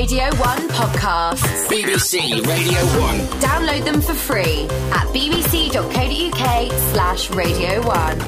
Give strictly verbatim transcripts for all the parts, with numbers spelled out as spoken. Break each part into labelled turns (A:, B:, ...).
A: Radio one podcasts.
B: B B C Radio one.
A: Download them for free at bbc.co.uk slash Radio one.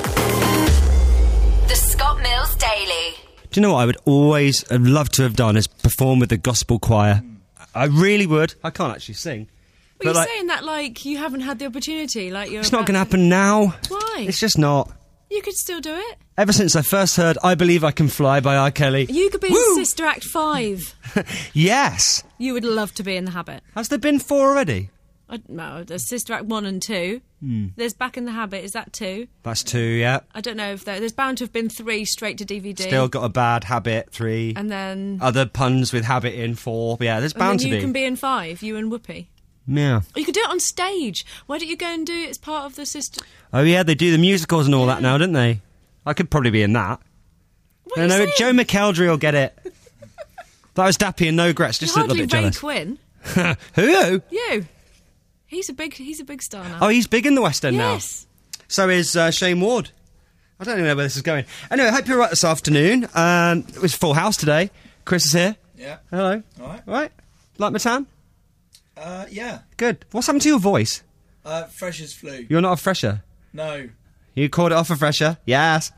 A: The Scott Mills Daily.
C: Do you know what I would always have loved to have done is perform with the gospel choir? I really would. I can't actually sing.
D: Well, you're
C: like,
D: saying that like you haven't had the opportunity. Like you're
C: it's not
D: about
C: going to happen now.
D: Why?
C: It's just not.
D: You could still do it.
C: Ever since I first heard I Believe I Can Fly by R. Kelly.
D: You could be
C: Woo!
D: in Sister Act five.
C: Yes.
D: You would love to be in The Habit.
C: Has there been four already?
D: I, no, there's Sister Act one and two.
C: Hmm.
D: There's Back in the Habit. Is that two?
C: That's two, yeah.
D: I don't know if there... There's bound to have been three straight to D V D.
C: Still Got a Bad Habit, three.
D: And then...
C: Other puns with habit in, four. Yeah, there's bound
D: and then
C: to
D: you
C: be.
D: You can be in five, you and Whoopi.
C: Yeah.
D: You could do it on stage. Why don't you go and do it as part of the Sister...
C: Oh, yeah, they do the musicals and all that now, don't they? I could probably be in that.
D: What
C: I
D: are you
C: know,
D: saying?
C: Joe McElderry will get it. That was Dappy and no regrets, just a
D: You're
C: little bit
D: hardly Ray
C: jealous.
D: Quinn.
C: Who?
D: You. He's a big he's a big star now.
C: Oh, he's big in the West End
D: yes.
C: now. So is uh, Shane Ward. I don't even know where this is going. Anyway, I hope you're right this afternoon. Um, it was full house today. Chris is here.
E: Yeah.
C: Hello.
E: All right.
C: All right. Like my tan?
E: Uh, yeah.
C: Good. What's happened to your voice?
E: Uh, fresh as flu.
C: You're not a fresher.
E: No.
C: You called it off a fresher. Yes.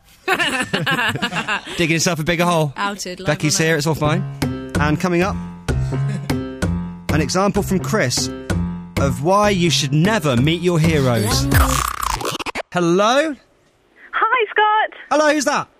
C: Digging yourself a bigger hole.
D: Outed. live
C: Becky's
D: on
C: here.
D: air.
C: It's all fine. And coming up, an example from Chris of why you should never meet your heroes. Hello?
F: Hi, Scott.
C: Hello, who's that?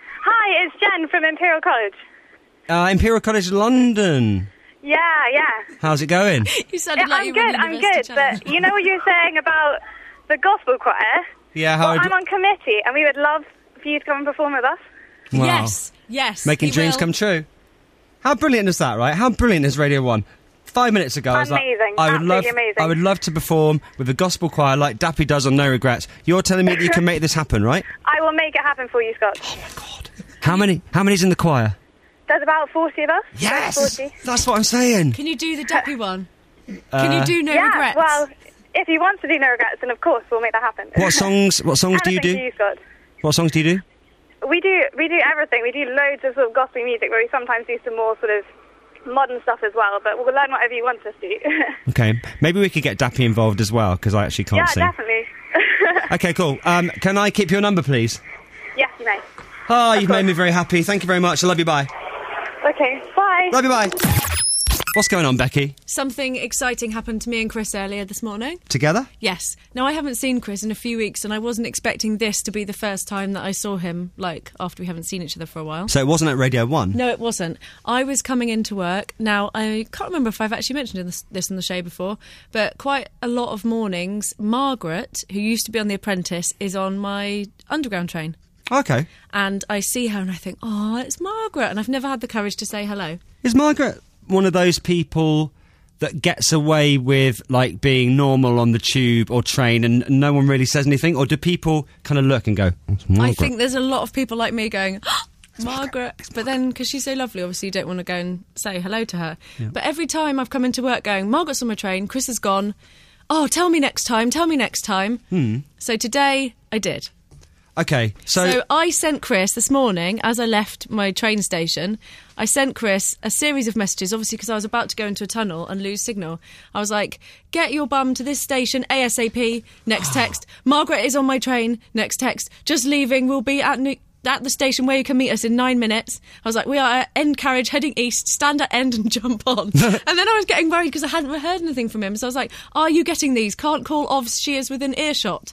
F: Hi, it's Jen from Imperial College.
C: Uh, Imperial College London.
F: Yeah, yeah.
C: How's it going?
D: You sounded
F: Yeah,
D: like
F: I'm
D: you were
F: good,
D: in
F: I'm
D: University
F: good.
D: Challenge.
F: But you know what you were saying about the gospel choir?
C: Yeah, how...
F: Well, I'm on committee, and we would love for you to come and perform with us.
C: Wow.
D: Yes, yes.
C: Making
D: he
C: dreams
D: will.
C: come true. How brilliant is that, right? How brilliant is Radio one? Five minutes ago, I was
F: Amazing,
C: like, I would love,
F: absolutely amazing.
C: I would love to perform with the gospel choir like Dappy does on No Regrets. You're telling me that you can make this happen, right?
F: I will make it happen for you, Scott.
C: Oh my God! How many? How many's in the choir?
F: There's about forty of us.
C: Yes,
F: forty.
C: that's what I'm saying.
D: Can you do the Deppy one? Can
C: Uh,
D: you do No
F: yeah,
D: Regrets?
F: well, if you want to do No Regrets, then of course we'll make that happen.
C: What songs? What songs do you
F: Anything
C: do?
F: for you, Scott.
C: What songs do you do?
F: We do we do everything. We do loads of sort of gospel music, where we sometimes do some more sort of modern stuff as well. But we'll learn whatever you want us to.
C: Okay, maybe we could get Dappy involved as well because I actually can't
F: yeah,
C: sing.
F: definitely.
C: Okay, cool. Um, can I keep your number, please?
F: Yes, you may.
C: Oh, you've
F: course.
C: made me very happy. Thank you very much. I love you. Bye.
F: Okay, bye.
C: Love you. Bye. What's going on, Becky?
D: Something exciting happened to me and Chris earlier this morning.
C: Together?
D: Yes. Now, I haven't seen Chris in a few weeks, and I wasn't expecting this to be the first time that I saw him, like, after we haven't seen each other for a while.
C: So it wasn't at Radio one?
D: No, it wasn't. I was coming into work. Now, I can't remember if I've actually mentioned this, this on the show before, but quite a lot of mornings, Margaret, who used to be on The Apprentice, is on my underground train.
C: Okay.
D: And I see her and I think, oh, it's Margaret. And I've never had the courage to say hello.
C: Is Margaret one of those people that gets away with, like, being normal on the tube or train and no one really says anything? Or do people kind of look and go, oh, it's Margaret?
D: I think there's a lot of people like me going, oh, Margaret. But then, because she's so lovely, obviously you don't want to go and say hello to her.
C: Yeah.
D: But every time I've come into work going, Margaret's on my train, Chris is gone. Oh, tell me next time, tell me next time.
C: Hmm.
D: So today, I did.
C: Okay, so...
D: So I sent Chris this morning, as I left my train station, I sent Chris a series of messages, obviously because I was about to go into a tunnel and lose signal. I was like, get your bum to this station ASAP, next text. Margaret is on my train, next text. Just leaving, we'll be at... New- at the station where you can meet us in nine minutes. I was like, we are at end carriage heading east, stand at end and jump on. And then I was getting worried because I hadn't heard anything from him. So I was like, are you getting these? Can't call Ovs, she is within earshot.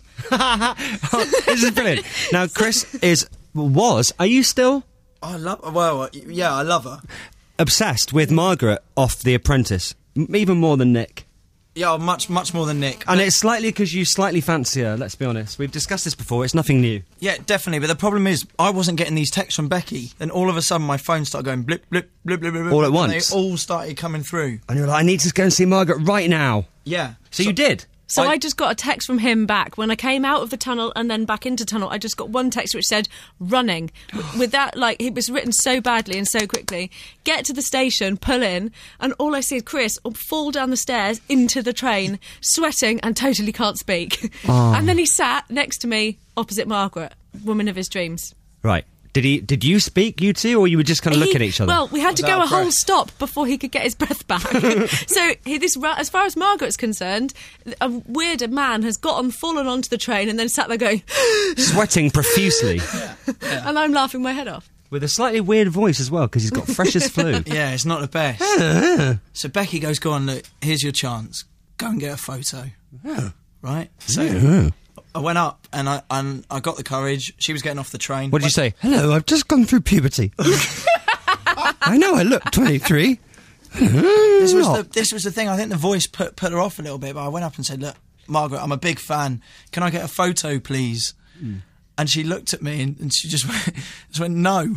C: Oh, this is brilliant. Now, Chris is, was, are you still
E: I love. Well, yeah, I love her.
C: obsessed with Margaret off The Apprentice? M- even more than Nick.
E: Yeah, much, much more than Nick.
C: And it's slightly because you slightly fancy her, let's be honest. We've discussed this before, it's nothing new.
E: Yeah, definitely. But the problem is, I wasn't getting these texts from Becky, and all of a sudden my phone started going blip, blip, blip, blip, blip.
C: All at
E: and
C: once?
E: They all started coming through.
C: And you're like, I need to go and see Margaret right now.
E: Yeah.
C: So, you did?
D: So I,
E: I-
D: just got a text from him back. When I came out of the tunnel and then back into tunnel, I just got one text which said, running. With, with that, like, it was written so badly and so quickly. Get to the station, pull in, and all I see is Chris fall down the stairs into the train, sweating and totally can't speak.
C: Oh.
D: And then he sat next to me, opposite Margaret, woman of his dreams.
C: Right. Did he? Did you speak, you two, or you were just kind of looking
D: He-
C: at each other?
D: Well, we had to
E: Was
D: go
E: out
D: a whole
E: breath?
D: stop before he could get his breath back. so, he, this, ra- as far as Margaret's concerned, a weird man has gotten fallen onto the train and then sat there going,
C: Sweating profusely.
D: and I'm laughing my head off.
C: With a slightly weird voice as well, because he's got fresh as flu.
E: Yeah, it's not the best. So Becky goes, go on, look, here's your chance. Go and get a photo. Right? So I went up and I and I got the courage. She was getting off the train.
C: What did you say? Hello, I've just gone through puberty. I know I look twenty-three.
E: This was
C: Not.
E: the this was the thing. I think the voice put put her off a little bit. But I went up and said, "Look, Margaret, I'm a big fan. Can I get a photo, please?" Mm. And she looked at me and, and she just went, just went no.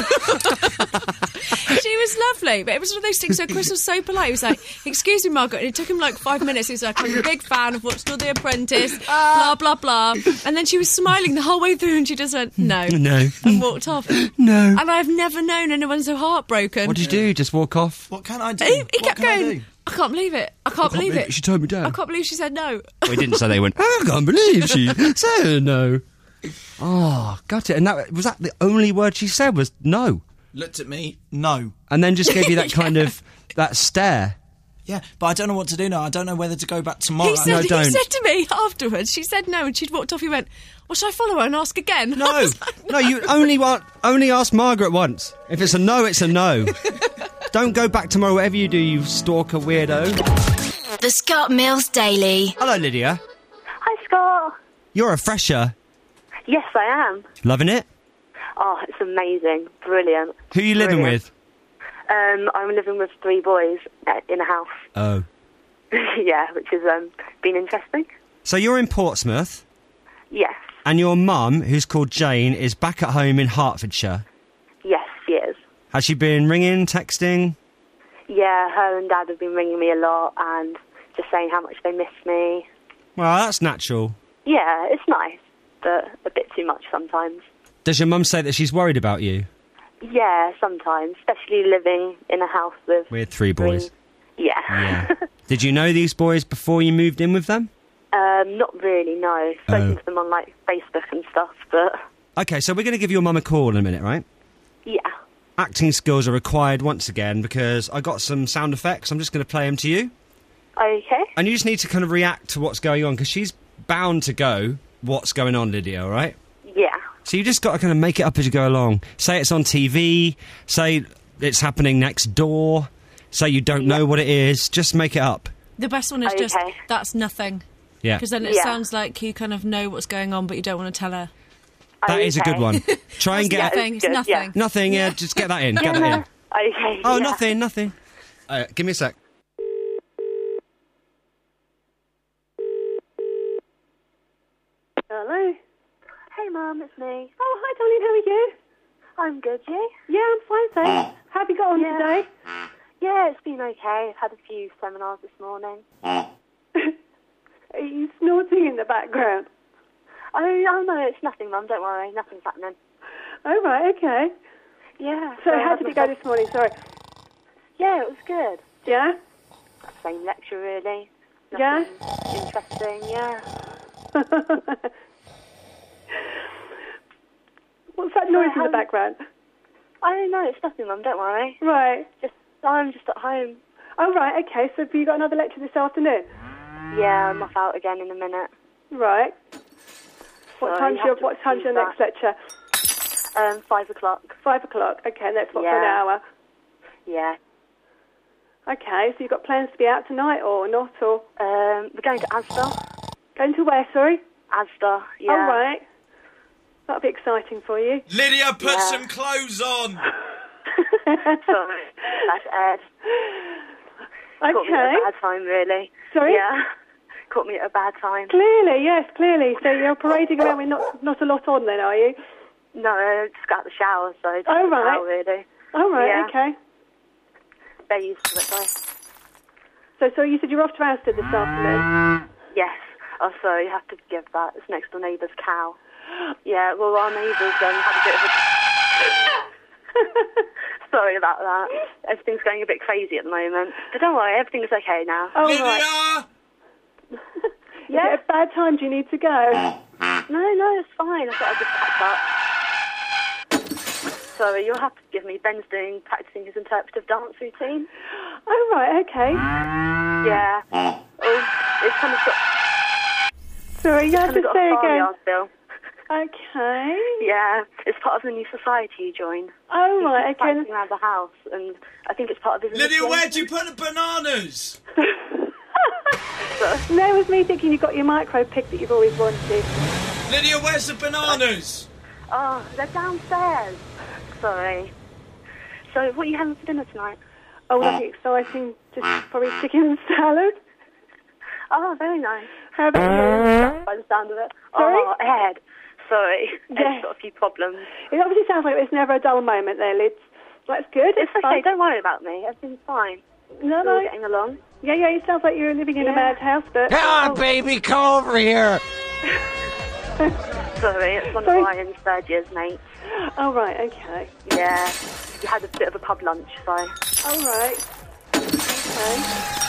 D: She was lovely, but it was one of those things. So Chris was so polite. He was like, "Excuse me, Margaret." And it took him like five minutes. He was like, "I'm a big fan. I've watched all The Apprentice." Blah blah blah. And then she was smiling the whole way through, and she just went, "No,
C: No.
D: and walked off.
C: No.
D: And I've never known anyone so heartbroken.
C: What did you do? Just walk off?
E: What can I do?
D: He, he
E: What
D: kept
E: can I
D: going.
E: do?
D: I can't believe it. I can't, believe it.
C: She turned me down.
D: I can't believe she said no.
C: We didn't say they went, I can't believe she said no. Oh, got it. And that was that the only word she said was no.
E: Looked at me, no.
C: And then just gave you that kind of, that stare.
E: Yeah, but I don't know what to do now. I don't know whether to go back tomorrow.
D: He said,
C: No,
D: he
C: don't.
D: said to me afterwards, she said no, and she'd walked off. He went, well, should I follow her and ask again? I
C: No,
D: was like,
C: no, you only want, only ask Margaret once. If it's a no, it's a no. Don't go back tomorrow, whatever you do, you stalker weirdo.
A: The Scott Mills Daily.
C: Hello, Lydia.
F: Hi, Scott.
C: You're a fresher.
F: Yes, I am.
C: Loving it?
F: Oh, it's amazing. Brilliant.
C: Who are you living
F: Brilliant.
C: with?
F: Um, I'm living with three boys uh, in a house.
C: Oh.
F: Yeah, which has um, been interesting.
C: So you're in Portsmouth,
F: Yes.
C: and your mum, who's called Jane, is back at home in Hertfordshire.
F: Yes, she is.
C: Has she been ringing, texting?
F: Yeah, her and Dad have been ringing me a lot and just saying how much they miss me.
C: Well, that's natural.
F: Yeah, it's nice, but a bit too much sometimes.
C: Does your mum say that she's worried about you?
F: Yeah, sometimes, especially living in a house with...
C: We had three boys.
F: Three... Yeah.
C: Yeah. Did you know these boys before you moved in with them?
F: um, not really, no. Spoken
C: Oh.
F: to them on, like, Facebook and stuff, but...
C: Okay, so we're going to give your mum a call in a minute, right?
F: Yeah.
C: Acting skills are required once again because I got some sound effects. I'm just going to play them to you.
F: Okay.
C: And you just need to kind of react to what's going on because she's bound to go, what's going on, Lydia, all right?
F: Yeah.
C: So you just got to kind of make it up as you go along. Say it's on T V, say it's happening next door, say you don't know what it is, just make it up.
D: the best one is just,
F: Okay.
D: that's nothing.
C: Yeah.
D: Because then it
F: Yeah.
D: sounds like you kind of know what's going on, but you don't want to tell her.
C: That is a good
F: Okay.
C: one. Try and
D: It's
C: get...
D: nothing. It's
F: good,
D: nothing.
F: yeah.
C: Nothing, yeah, just get that in, get
F: Yeah,
C: that in.
F: Okay.
C: Oh,
F: yeah.
C: nothing, nothing. Uh, give me a sec.
F: Hello. Hey, Mum, it's me. Oh, hi, darling. How are you? I'm good. You? Yeah, I'm fine, thanks. How have you got on
G: Yeah.
F: today? Yeah, it's been okay. I've had a few seminars this morning.
G: Are you snorting in the background?
F: Oh, oh no, it's nothing, Mum. Don't worry. Nothing's happening.
G: Oh, right, okay.
F: Yeah.
G: So
F: I
G: how
F: had
G: did
F: my
G: it go
F: first-
G: this morning? Sorry.
F: Yeah, it was good.
G: Yeah?
F: Same lecture, really.
G: Yeah?
F: Nothing interesting, yeah.
G: What's that noise in
F: how-
G: the background?
F: I don't know. It's nothing, Mum. Don't worry.
G: Right.
F: Just I'm just at home.
G: Oh, right, okay. So have you got another lecture this afternoon?
F: Yeah, I'm off out again in a minute.
G: Right. What
F: So
G: time's
F: you
G: your,
F: have to
G: what time's your
F: excuse
G: next lecture?
F: Um, five o'clock.
G: Five o'clock. Okay, and that's what, for an
F: Yeah.
G: hour.
F: Yeah.
G: Okay, so you've got plans to be out tonight or not, or
F: Um, we're going to Asda.
G: going to where, sorry?
F: Asda. Yeah.
G: Oh, right. That'll be exciting for you.
E: Lydia, put
F: Yeah.
E: some clothes on.
F: Sorry, that's Ed. Caught me at
G: Okay.
F: a bad time, really.
G: Sorry?
F: Yeah. Caught me at a bad time.
G: Clearly, yes, clearly. So you're parading around with not not a lot on then, are you?
F: No, I just got out of the shower, so just
G: Oh,
F: a
G: right.
F: towel, really.
G: Oh, right,
F: Yeah.
G: okay.
F: They're used to it, though.
G: So, so you said you're off to Asda this afternoon?
F: Yes. Oh, sorry, you have to forgive that. It's next door neighbour's cow. Yeah, well, our neighbours um, had a bit of a... Sorry about that. Everything's going a bit crazy at the moment. But don't worry, everything's okay now.
G: Oh,
E: Lydia!
G: right.
F: Yeah.
G: Is it a bad time? Do you need to go?
F: No, no, it's fine. I thought I'd just catch up. Sorry, you'll have to give me. Ben's doing practicing his interpretive dance routine.
G: Oh, right, okay.
F: Yeah. Oh, it's kind of got,
G: Sorry, you have
F: kind
G: to
F: of got
G: say
F: a
G: again.
F: farmyard bill.
G: Okay.
F: Yeah, it's part of the new society you joined.
G: Oh, right,
F: He's
G: okay.
F: practicing around the house, and I think it's part of his...
E: Lydia,
F: initiation.
E: where'd you put the bananas?
G: There was me thinking you got your micro pig that you've always wanted.
E: Lydia, where's the bananas?
F: Oh, they're downstairs. Sorry. So, what are you having for dinner tonight?
G: Oh, nothing exciting. Just probably chicken and salad.
F: Oh, very nice.
G: How about you?
F: By the sound of it.
G: Sorry?
F: Oh, Ed. Sorry.
G: Yes.
F: Ed's got a few problems.
G: It obviously sounds like there's never a dull moment there, Lids. That's good.
F: It's okay,
G: fine.
F: don't worry about me. Everything's fine.
G: No,
F: We're all
G: no.
F: getting along.
G: Yeah, yeah, it sounds like you're living in a
F: Yeah.
G: madhouse, but...
B: Come on, baby, come over here.
F: Sorry, it's one
G: Sorry?
F: of Ryan's third year's mates.
G: Oh, right, okay.
F: Yeah. We had a bit of a pub lunch, so...
G: Oh, right. Okay.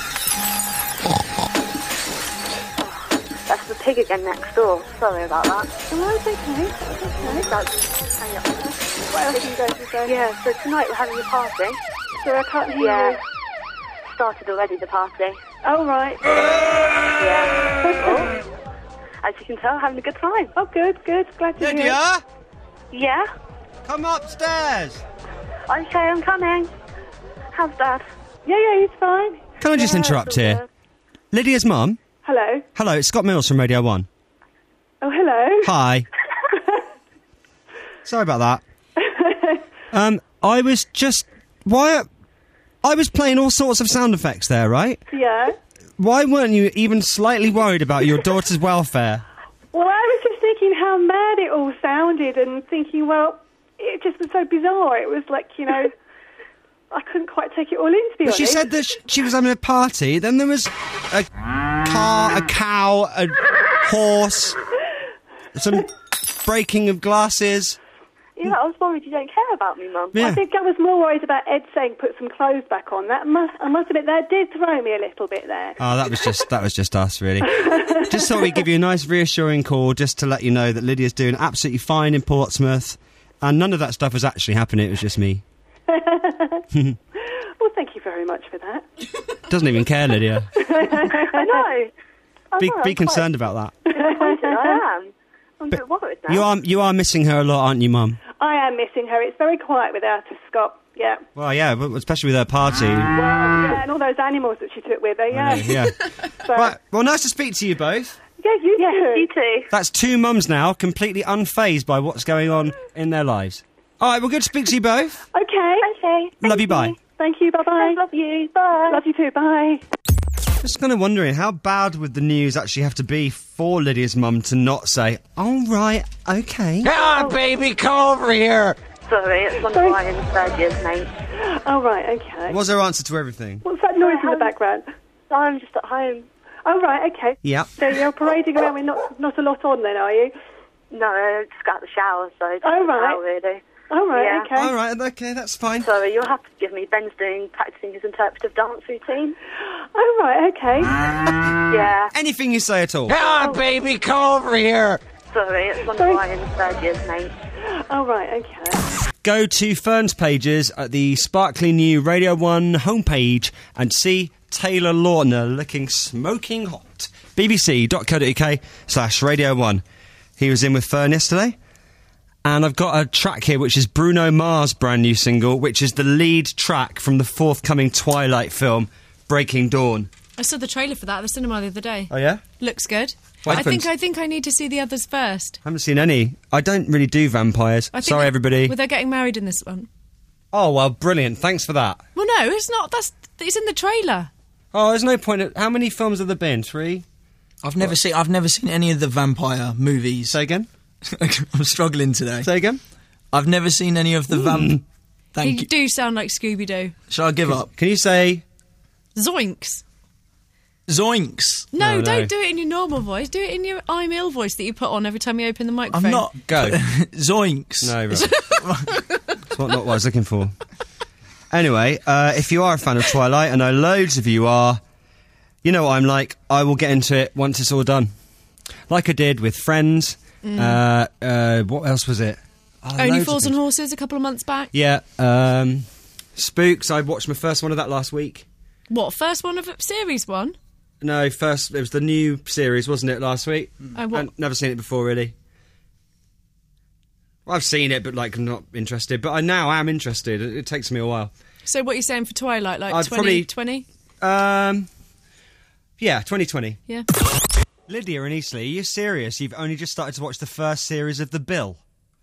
F: That's the pig again next door. Sorry about that.
G: Oh, it's okay. It's okay.
F: That's, hang up.
G: What else are you going to say?
F: Yeah, so tonight we're having a party.
G: So I can't hear
F: Yeah.
G: you.
F: Started already, the party.
G: Oh, right.
F: Yeah.
G: Okay.
F: As you can tell, having a good time.
G: Oh, good, good. Glad to hear it.
C: Lydia,
F: Yeah?
C: come upstairs.
F: Okay, I'm coming. How's Dad?
G: Yeah, yeah, he's fine.
C: Can I just
F: Yeah,
C: interrupt
F: it's all
C: here?
F: good.
C: Lydia's mum.
G: Hello.
C: Hello, it's Scott Mills from Radio One.
G: Oh, hello.
C: Hi. Sorry about that. Um, I was just why I was playing all sorts of sound effects there, right?
G: Yeah.
C: Why weren't you even slightly worried about your daughter's welfare?
G: Well, I was just thinking how mad it all sounded and thinking, well, it just was so bizarre. It was like, you know, I couldn't quite take it all in, to be
C: But
G: honest.
C: she said that sh- she was having a party. Then there was a car, a cow, a horse, some breaking of glasses.
F: Yeah, I was worried you don't care about me, Mum.
C: Yeah.
G: I think I was more worried about Ed saying put some clothes back on. That must, I must admit, that did throw me a little bit there.
C: Oh, that was just that was just us, really. Just thought we'd give you a nice, reassuring call, just to let you know that Lydia's doing absolutely fine in Portsmouth, and none of that stuff was actually happening. It was just me.
G: Well, thank you very much for that.
C: Doesn't even care, Lydia.
F: I know. I
C: Be
F: know, I'm
C: be concerned about that.
F: Quite disappointed, I am. I'm a bit worried now.
C: You are you are missing her a lot, aren't you, Mum?
G: I am missing her. It's very quiet without her, Scott. Yeah.
C: Well, yeah, but especially with her party.
G: Well, yeah, and all those animals that she took with her, yeah.
C: Yeah.
G: So,
C: Right. Well, nice to speak to you both.
G: yeah, you
F: Yes,
G: too.
F: you too.
C: That's two mums now, completely unfazed by what's going on in their lives. All right, well, good to speak to you both.
G: Okay.
F: Okay.
C: Love you, bye.
G: Thank you. Bye-bye.
F: I love you. Bye.
G: Love you too. Bye.
C: Just kind of wondering, how bad would the news actually have to be for Lydia's mum to not say, all right, okay?
B: Come on, baby, come over here.
F: Sorry, it's one
G: Sorry?
F: of Ryan's third year's mates.
G: Oh, right, okay.
C: What was her answer to everything?
G: What's that noise in the
F: Um,
G: background?
F: I'm just at home.
G: Oh, right, okay.
C: Yep.
G: So you're parading around with not, not a lot on then, are you?
F: No, I just got out the shower, so... just
G: Oh, right.
F: now, really.
G: Oh, right,
F: Yeah.
G: okay.
C: All right, okay, that's fine.
F: Sorry, you'll have to give me. Ben's doing practicing his interpretive dance routine.
G: Oh, right, okay.
F: Yeah.
C: Anything you say at all.
B: Come on, baby, come over here.
F: Sorry, it's one
G: Sorry?
F: of Ryan's third year's mates.
G: Oh, right, okay.
C: Go to Fern's pages at the sparkly new Radio one homepage and see Taylor Lautner looking smoking hot. bbc.co.uk slash Radio one. He was in with Fern yesterday. And I've got a track here which is Bruno Mars' brand new single, which is the lead track from the forthcoming Twilight film, Breaking Dawn.
D: I saw the trailer for that at the cinema the other day.
C: Oh, yeah?
D: Looks good.
C: What
D: I think
C: happens?
D: I think I need to see the others first.
C: I haven't seen any. I don't really do vampires.
D: I think
C: Sorry,
D: that-
C: everybody.
D: Well, they're getting married in this one.
C: Oh, well, brilliant. Thanks for that.
D: Well, no, it's not. That's it's in the trailer.
C: Oh, there's no point. At, how many films have there been? Three?
E: I've never seen. I've never seen any of the vampire movies.
C: Say again?
E: I'm struggling today.
C: Say again?
E: I've never seen any of the vamp. Thank
D: You
E: you.
D: do sound like Scooby Doo.
E: Shall I give up?
C: Can you say...
D: Zoinks.
E: Zoinks.
D: No,
C: No, no.
D: don't do it in your normal voice. Do it in your I'm ill voice that you put on every time you open the microphone.
E: I'm not.
C: Go.
E: Zoinks.
C: No, right. That's what, not what I was looking for. Anyway, uh, if you are a fan of Twilight, I know loads of you are, you know what I'm like, I will get into it once it's all done. Like I did with Friends.
D: Mm.
C: Uh, uh, what else was it? Oh,
D: Only
C: loads of
D: Fools and
C: things.
D: Horses a couple of months back.
C: Yeah. Um, Spooks. I watched my first one of that last week.
D: What, first one of it, series one?
C: No, first it was the new series, wasn't it, last week?
D: Oh, what-
C: I've never seen it before, really. Well, I've seen it, but like I'm not interested. But I now am interested. It, it takes me a while.
D: So what are you saying for Twilight, like
C: I'd
D: twenty
C: probably-
D: twenty?
C: Um, yeah, twenty twenty.
D: Yeah.
C: Lydia and Eastleigh, are you serious? You've only just started to watch the first series of The Bill.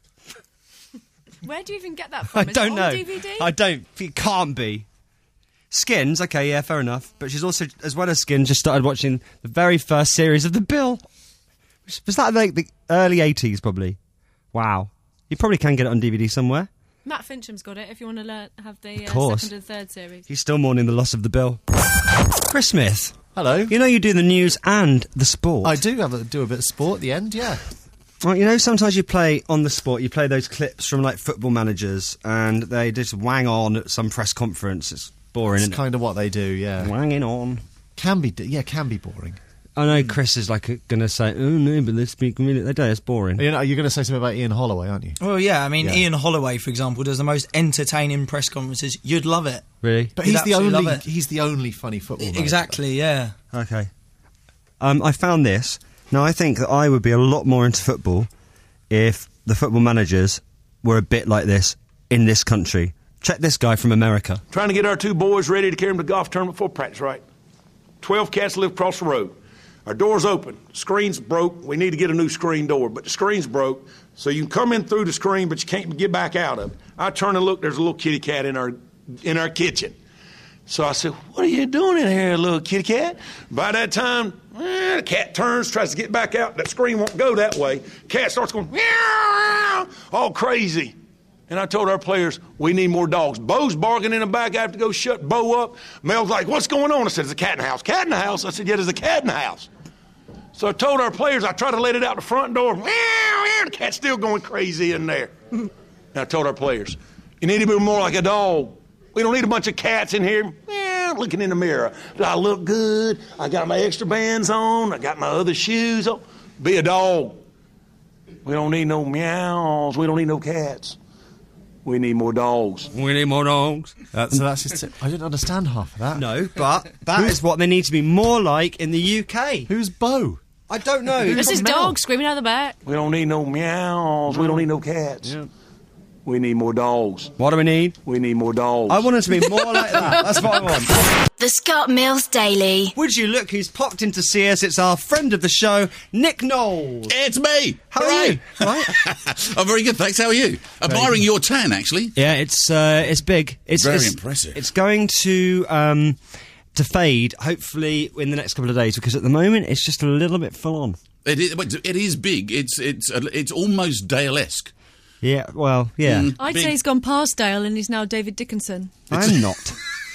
D: Where do you even get that
C: I
D: from? Is
C: don't
D: it on
C: know.
D: D V D?
C: I don't. It can't be. Skins, okay, yeah, fair enough. But she's also, as well as Skins, just started watching the very first series of The Bill. Was was that like the early eighties, probably? Wow. You probably can get it on D V D somewhere.
D: Matt Fincham's got it if you want to learn, have the uh,
C: course.
D: second and third series.
C: He's still mourning the loss of The Bill. Chris Smith,
H: Hello.
C: you know you do the news and the sport.
H: I do have a, do a bit of sport at the end, yeah.
C: Well, you know, sometimes you play on the sport, you play those clips from like football managers and they just wang on at some press conference. It's boring,
H: It's
C: isn't
H: kind of what they do, yeah.
C: it? Wanging on.
H: Can be, yeah, can be boring.
C: I know Chris is like going to say, oh no, but let's speak a minute. They don't, it's boring.
H: You know, you're going to say something about Ian Holloway, aren't you?
E: Well, yeah, I mean,
H: Yeah.
E: Ian Holloway, for example, does the most entertaining press conferences. You'd love it.
C: Really?
H: But
E: You'd
H: he's the
E: absolutely
H: only
E: love it.
H: he's the only funny football manager.
E: Exactly, yeah.
C: Okay. Um, I found this. Now, I think that I would be a lot more into football if the football managers were a bit like this in this country. Check this guy from America.
I: Trying to get our two boys ready to carry them to the golf tournament before practice, right? Twelve cats live across the road. Our door's open. Screen's broke. We need to get a new screen door, but the screen's broke, so you can come in through the screen, but you can't get back out of it. I turn and look. There's a little kitty cat in our in our kitchen. So I said, "What are you doing in here, little kitty cat?" By that time, eh, the cat turns, tries to get back out. That screen won't go that way. Cat starts going meow, all crazy. And I told our players, we need more dogs. Bo's barking in the back. I have to go shut Bo up. Mel's like, what's going on? I said, there's a cat in the house. Cat in the house? I said, yeah, there's a cat in the house. So I told our players, I tried to let it out the front door. Meow, meow, the cat's still going crazy in there. And I told our players, you need to be more like a dog. We don't need a bunch of cats in here meow, looking in the mirror. Do I look good? I got my extra bands on. I got my other shoes on. Be a dog. We don't need no meows. We don't need no cats. We need more dogs.
C: We need more dogs.
H: That, so that's just it. I didn't understand half of that.
C: No, but that is what they need to be more like in the U K.
H: Who's Bo?
C: I don't know.
D: This is
H: Mel?
D: dog screaming out the back.
I: We don't need no meows. We don't need no cats. We need more dogs.
C: What do we need?
I: We need more dogs.
C: I want it to be more like that. That's what I want.
A: The Scott Mills Daily.
C: Would you look who's popped in to see us? It's our friend of the show, Nick Knowles.
J: It's me.
C: How
J: Hooray.
C: are you? Right?
J: I'm very good, thanks. How are you? Admiring your tan, actually.
C: Yeah, it's uh, it's big. It's
J: Very
C: it's,
J: impressive.
C: It's going to um, to fade, hopefully, in the next couple of days, because at the moment it's just a little bit full on.
J: It is, but it is big. It's it's it's almost Dale-esque.
C: Yeah, well, yeah.
J: Mm.
D: I'd
J: Big.
D: say he's gone past Dale and he's now David Dickinson.
C: I'm not.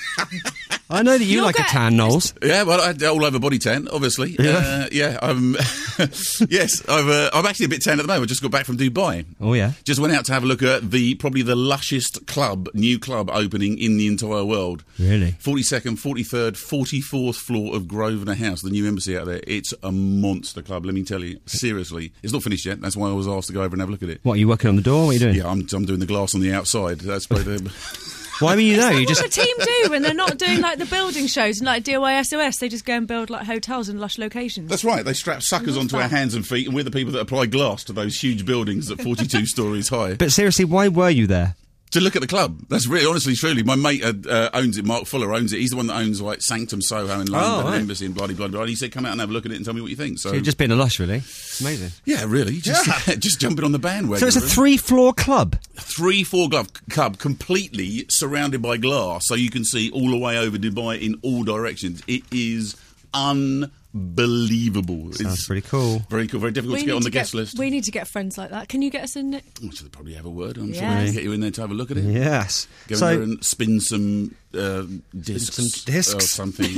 C: I know that you
D: You're
C: like a
D: go-
C: tan, Knowles.
J: Yeah, well, I had all over body tan, obviously.
C: Yeah.
J: uh, yeah. I'm. yes, I've. Uh, I'm actually a bit tan at the moment. I just got back from Dubai.
C: Oh, yeah.
J: Just went out to have a look at the probably the lushest club, new club opening in the entire world.
C: Really?
J: forty-second, forty-third, forty-fourth floor of Grosvenor House, the new embassy out there. It's a monster club, let me tell you. Seriously. It's not finished yet. That's why I was asked to go over and have a look at it.
C: What, are you working on the door? What are you doing?
J: Yeah, I'm, I'm doing the glass on the outside. That's probably the...
C: Why were you there? You
D: What
C: just...
D: the team do when they're not doing like the building shows and like D I Y S O S? They just go and build like hotels in lush locations.
J: That's right. They strap suckers onto our hands and feet, and we're the people that apply glass to those huge buildings that forty-two stories high.
C: But seriously, why were you there?
J: To look at the club. That's really, honestly, truly. My mate uh, uh, owns it. Mark Fuller owns it. He's the one that owns like Sanctum Soho in London,
C: Oh,
J: and
C: right.
J: Embassy and bloody, bloody, bloody. He said, "Come out and have a look at it and tell me what you think." So,
C: So you've just been a lush, really? Amazing.
J: yeah, really, just just jumping on the bandwagon.
C: So it's a
J: really.
C: three-floor club?
J: three, four glove club, completely surrounded by glass, so you can see all the way over Dubai in all directions. It is unbelievable.
C: Sounds
J: It's
C: pretty cool.
J: very cool. Very difficult to
D: need
J: get on the
D: get,
J: guest list.
D: We need to get friends like that. Can you get us in? Nick?
J: We should probably have a word. I'm sure
D: Yes.
J: we can get you in there to have a look at it.
C: Yes.
J: Go
C: So-
J: in there and spin some uh, discs,
C: some discs.
J: or something.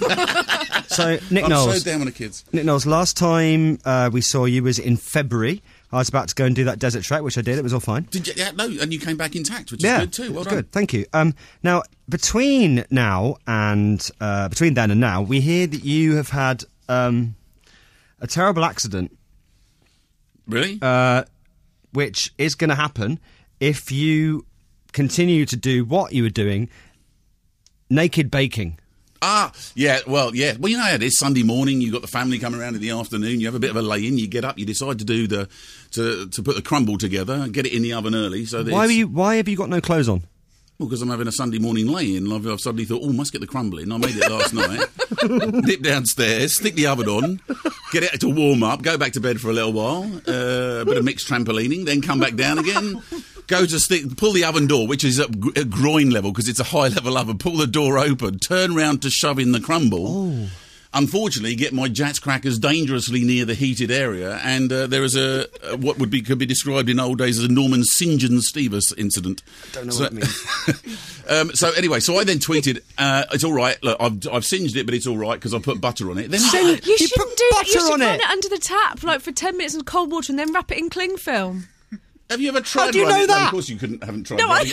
C: So, Nick
J: I'm
C: Knowles.
J: so down on the kids.
C: Nick Knowles, last time uh, we saw you was in February. I was about to go and do that desert trek, which I did. It was all fine.
J: Did you? Yeah, no, and you came back intact, which
C: Yeah,
J: is good too. Well
C: it's
J: done.
C: good. Thank you. Um, now, between now and uh, between then and now, we hear that you have had um, a terrible accident
J: Really?
C: uh, which is going to happen if you continue to do what you were doing, naked baking.
J: Ah, yeah, well, yeah. Well, you know how it is. Sunday morning, you've got the family coming around in the afternoon, you have a bit of a lay-in, you get up, you decide to do the, to, to put the crumble together, get it in the oven early. So that
C: Why
J: it's-
C: were you? Why have you got no clothes on?
J: Well, because I'm having a Sunday morning lay-in, and I've, I've suddenly thought, oh, must get the crumble in. I made it last night. Nip downstairs, stick the oven on, get it to warm up, go back to bed for a little while, uh, a bit of mixed trampolining, then come back down again. Go to stick, pull the oven door, which is at, gr- at groin level because it's a high level oven. Pull the door open, turn round to shove in the crumble.
C: Oh.
J: Unfortunately, get my Jats crackers dangerously near the heated area, and uh, there is a, a what would be could be described in old days as a Norman Saint John Stevens incident.
C: Don't know
J: So-
C: what it means.
J: um, so anyway, so I then tweeted, uh, "It's all right. Look, I've, I've singed it, but it's all right because I put butter on it." Then
D: You,
C: You
D: shouldn't
C: put
D: do that.
C: butter
D: You should
C: on
D: run
C: it.
D: it under the tap, like for ten minutes in cold water, and then wrap it in cling film.
J: have you ever tried?
C: do you
J: running
C: know
J: it? No,
C: that?
J: of course you couldn't. Haven't tried.
D: No,
J: running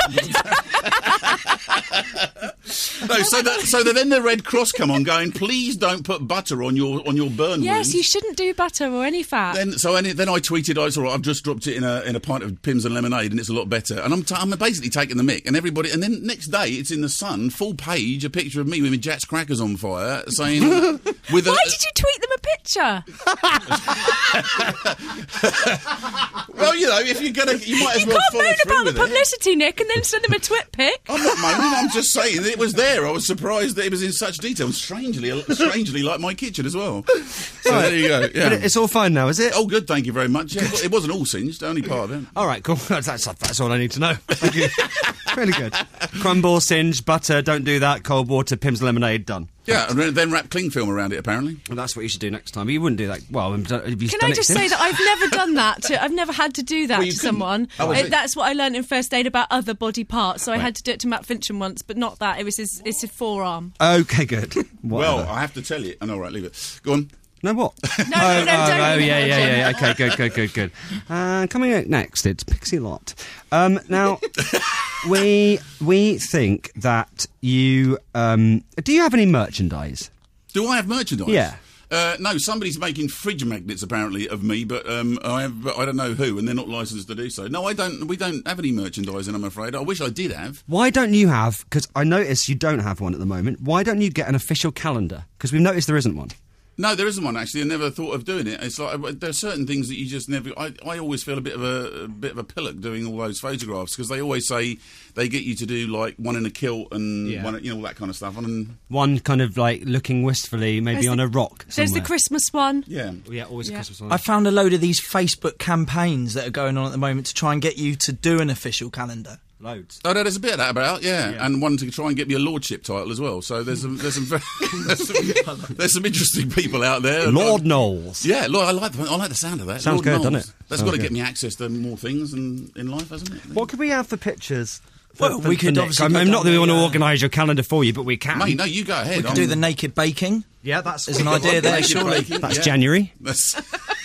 J: No, so that, so that then the Red Cross come on, going, "Please don't put butter on your on your burn
D: Yes,
J: wounds."
D: you shouldn't do butter or any fat.
J: Then, so any, then I tweeted, "I all right, I've just dropped it in a in a pint of Pimm's and lemonade, and it's a lot better." And I'm t- I'm basically taking the mick, and everybody. And then next day, it's in the Sun, full page, a picture of me with my Jats crackers on fire, saying, "With
D: Why
J: a,
D: did you tweet them a picture?
J: well, you know, if you're gonna, you might as
D: You
J: well
D: can't
J: follow
D: moan
J: through
D: about the
J: with it."
D: publicity, Nick, and then send them a twit pic.
J: I'm not moaning. I'm just saying that it was there. I was surprised that it was in such detail. Strangely, strangely like my kitchen as well. So there you go. Yeah.
C: But it's all fine now, is it?
J: Oh, good. Thank you very much. Yeah, it wasn't all singed. Only part of it.
C: All right, cool. That's, that's, that's all I need to know. Thank you. Really good. Crumble, singe, butter, don't do that, cold water, Pimm's lemonade, done.
J: Yeah, and then- then wrap cling film around it. Apparently.
C: Well, that's what you should do next time. You wouldn't do that. Well, have you
D: Can
C: done
D: I
C: it
D: just
C: since?
D: say that I've never done that? To, I've never had to do that
J: Well, you
D: to
J: couldn't.
D: someone.
J: Oh, I
D: Uh,
J: see.
D: that's what I learned in first aid about other body parts. So I
J: Right.
D: had to do it to Matt Fincham once, but not that. It was his, it's his forearm.
C: Okay, good.
J: Well,
C: Whatever.
J: I have to tell you. Oh, no, right, leave it. Go on.
C: No, what?
D: No, no, no,
C: oh,
D: don't.
C: oh, yeah, yeah, yeah, yeah. Okay, good, good, good, good. Uh, coming out next, it's Pixie Lot. Um, now, we we think that you... Um, do you have any merchandise?
J: Do I have merchandise?
C: Yeah.
J: Uh, no, somebody's making fridge magnets apparently of me, but um, I have, but I don't know who, and they're not licensed to do so. No, I don't. We don't have any merchandising. I'm afraid. I wish I did have.
C: Why don't you have... Because I notice you don't have one at the moment. Why don't you get an official calendar? Because we've noticed there isn't one.
J: No, there isn't one actually. I never thought of doing it. It's like uh, there are certain things that you just never. I, I always feel a bit of a, a bit of a pillock doing all those photographs because they always say they get you to do like one in a kilt and
C: Yeah.
J: one, you know, all that kind of stuff. And
C: One kind of like looking wistfully, maybe
D: There's
C: on
D: the-
C: a rock
D: There's the
C: somewhere.
D: Christmas one.
J: yeah,
C: Yeah, always
D: Yeah.
C: Christmas one.
E: I found a load of these Facebook campaigns that are going on at the moment to try and get you to do an official calendar.
C: Loads.
J: oh, no, there's a bit of that about, yeah.
C: Yeah.
J: and one to try and get me a lordship title as well. So there's some, there's some, very, there's, some there's some interesting people out there.
C: Lord Knowles.
J: Yeah, Lord, I like the, I like the sound of that.
C: Sounds
J: Lord
C: good, doesn't
J: Knowles.
C: it?
J: That's
C: Sounds
J: got to
C: good.
J: get me access to more things in, in life, hasn't it?
C: What could we have for pictures? For,
E: Well,
C: for-
E: we
C: for
E: could
C: Nick?
E: obviously
C: I'm,
E: go
C: I'm not
E: down
C: that we
E: the,
C: want to
E: uh,
C: organise your calendar for you, but we can.
J: Mate, no, you go ahead.
E: We could
J: I'm-
E: do the naked baking.
C: Yeah, that's
E: There's an idea there,
J: Naked
E: surely.
J: baking,
C: That's
J: yeah.
C: January.
J: That's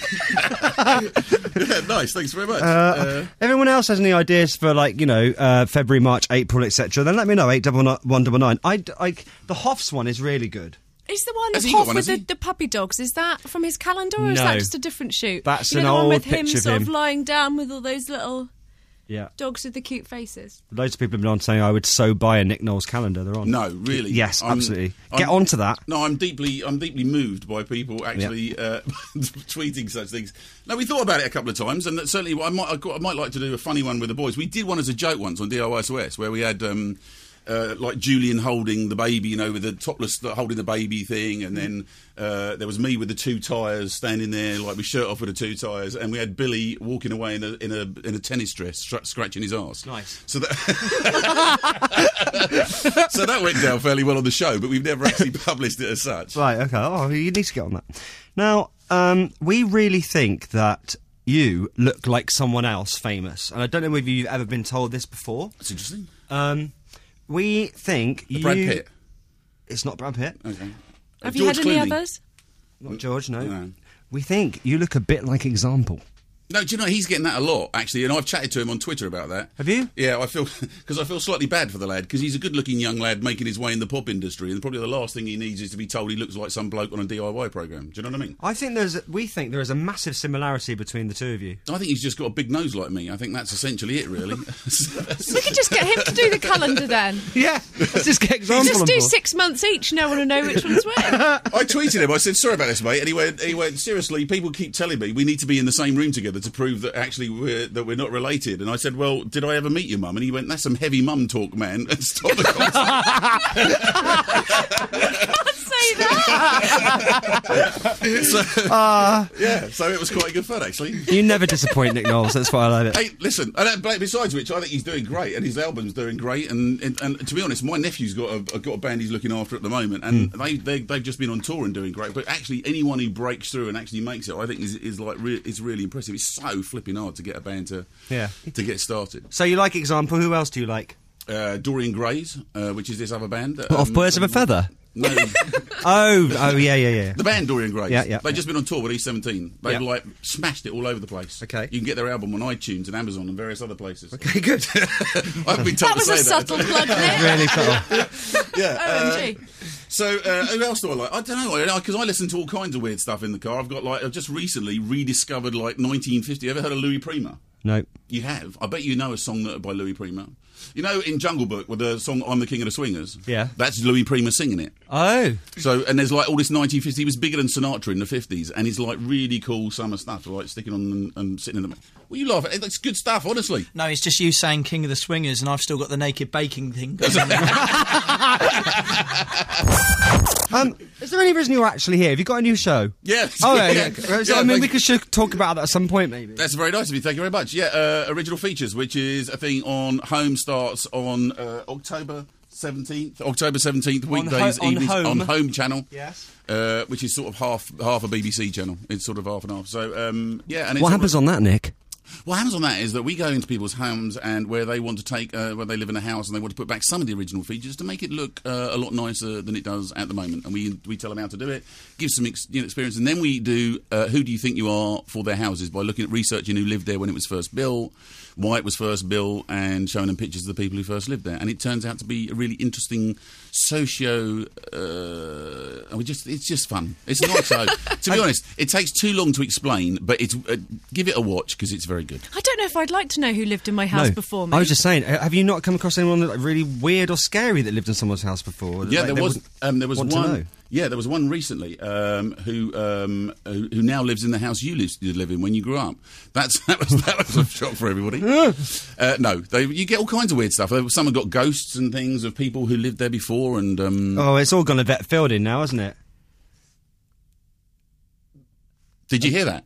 J: yeah, nice. Thanks very much. Uh,
C: Everyone else has any ideas for, like, you know, uh, February, March, April, et cetera? Then let me know. Eight double nine one double nine. I, I, the Hoffs one is really good.
D: Is the one
J: Has he got
D: Hoff
J: one,
D: with
J: has
D: the,
J: he?
D: the puppy dogs? Is that from his calendar, or is
C: No.
D: that just a different shoot?
C: That's
D: you know,
C: an
D: the
C: old
D: one with him
C: picture of
D: sort
C: him.
D: of lying down with all those little
C: Yeah.
D: dogs with the cute faces.
C: Loads of people have been on saying I would so buy a Nick Knowles calendar. They're on.
J: no, really.
C: Yes,
J: I'm-
C: absolutely.
J: I'm-
C: Get on to that.
J: No, I'm deeply, I'm deeply moved by people actually uh, tweeting such things. No, we thought about it a couple of times, and that certainly I might, I got- I might like to do a funny one with the boys. We did one as a joke once on D O S O S where we had. Um, Uh, like Julian holding the baby, you know, with the topless holding the baby thing, and then uh, there was me with the two tyres standing there, like with shirt off with the two tyres, and we had Billy walking away in a in a in a tennis dress, str- scratching his arse.
C: Nice.
J: So that so that went down fairly well on the show, but we've never actually published it as such.
C: Right, okay. Oh, you need to get on that. Now, um, we really think that you look like someone else famous. And I don't know if you've ever been told this before.
J: That's interesting.
C: Um, we think you...
J: Brad Pitt.
C: It's not Brad Pitt.
J: Okay.
D: Have
J: Uh,
D: you had
J: George
D: any
J: Clooney.
D: others?
C: Not George, no.
J: No.
C: We think you look a bit like Example.
J: No, do you know, he's getting that a lot, actually, and I've chatted to him on Twitter about that.
C: Have you?
J: Yeah, I feel, because I feel slightly bad for the lad, because he's a good-looking young lad making his way in the pop industry, and probably the last thing he needs is to be told he looks like some bloke on a D I Y programme. Do you know what I mean?
C: I think there's, we think there is a massive similarity between the two of you.
J: I think he's just got a big nose like me. I think that's essentially it, really.
D: We could just get him to do the calendar then.
C: Yeah, let's just get examples.
D: Just do six months each, no one will know which one's when.
J: I tweeted him, I said, sorry about this, mate, and he went, he went, seriously, people keep telling me we need to be in the same room together to prove that actually We're, that we're not related. And I said, well, did I ever meet your mum? And he went, that's some heavy mum talk, man. And stop the conversation.
D: Can't say that.
J: so,
C: uh,
J: yeah, so it was quite good fun, actually.
C: You never disappoint, Nick Knowles. That's why I love it.
J: Hey, listen, and uh, besides which, I think he's doing great, and his album's doing great. And, and, and to be honest, my nephew's got a, got a band he's looking after at the moment, and mm. they, they, they've just been on tour and doing great. But actually, anyone who breaks through and actually makes it, I think is, is like re- is really impressive. It's so flipping hard to get a band to
C: yeah.
J: to get started.
C: So you like Example? Who else do you like?
J: Uh, Dorian Grays, uh, which is this other band.
C: Um, Off Birds of a Feather?
J: No.
C: oh, oh yeah, yeah, yeah.
J: The band Dorian Grays.
C: Yeah, yeah.
J: They've just been on tour with E seventeen. They've
C: yeah.
J: like smashed it all over the place.
C: Okay.
J: You can get their album on iTunes and Amazon and various other places.
C: Okay, good.
J: I've been told
D: that
J: to
D: was
J: say
D: a
J: that.
D: subtle plug there.
C: Really subtle.
J: Yeah.
D: O M G.
J: Uh, so, uh, who else do I like? I don't know, because I listen to all kinds of weird stuff in the car. I've got like, I've just recently rediscovered like nineteen fifty. Ever heard of Louis Prima?
C: No.
J: You have? I bet you know a song that by Louis Prima. You know, in Jungle Book, with the song "I'm the King of the Swingers."
C: Yeah,
J: that's Louis Prima singing it.
C: Oh,
J: so and there's like all this nineteen fifties. He was bigger than Sinatra in the fifties, and he's like really cool summer stuff, like sticking on and, and sitting in the. Well, you laugh at it. It's good stuff, honestly.
E: No, it's just you saying "King of the Swingers," and I've still got the naked baking thing going on.
C: um, is there any reason you're actually here? Have you got a new show?
J: Yeah.
C: Oh, yeah. yeah.
J: yeah.
C: So, I mean, we could should talk about that at some point, maybe.
J: That's very nice of you. Thank you very much. Yeah, uh, original features, which is a thing on Home, starts on uh, October seventeenth. October seventeenth, weekdays,
C: on ho-
J: evenings
C: on Home.
J: on Home Channel.
C: Yes.
J: Uh, which is sort of half half a B B C channel. It's sort of half and half. So um, yeah. And it's
C: what happens on that, Nick?
J: What happens on that is that we go into people's homes and where they want to take, uh, where they live in a house and they want to put back some of the original features to make it look uh, a lot nicer than it does at the moment. And we we tell them how to do it, give some ex- you know, experience, and then we do uh, who do you think you are for their houses by looking at researching who lived there when it was first built, why it was first built, and showing them pictures of the people who first lived there. And it turns out to be a really interesting socio. Uh, we just it's just fun. It's not so. To be honest, it takes too long to explain, but it's uh, give it a watch because it's very good.
D: I don't know if I'd like to know who lived in my house
C: no,
D: before me.
C: I was just saying, have you not come across anyone that, like, really weird or scary that lived in someone's house before?
J: Yeah,
C: like,
J: there was. Um, there was one.
C: know?
J: Yeah, there was one recently um, who, um, who who now lives in the house you used to live in when you grew up. That's that was that was a shock for everybody. uh, no, they, you get all kinds of weird stuff. Someone got ghosts and things of people who lived there before, and um,
C: oh, it's all gone a vet fielding now, hasn't it?
J: Did you hear that?